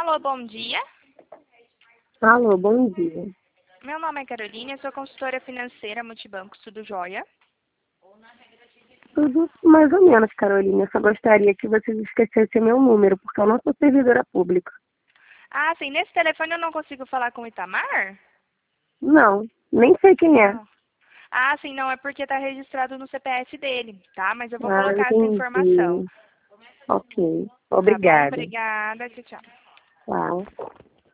Alô, bom dia. Alô, bom dia. Meu nome é Carolina, eu sou consultora financeira Multibanco Tudo Jóia. Tudo mais ou menos, Carolina. Eu só gostaria que vocês esquecessem meu número, porque eu não sou servidora pública. Ah, sim, nesse telefone eu não consigo falar com o Itamar? Não, nem sei quem é. Não. Ah, sim, não, é porque está registrado no CPF dele, tá? Mas eu vou Ah, colocar essa informação. entendi. Ok. Tá bom? Obrigada. Obrigada, tchau, tchau. Tchau.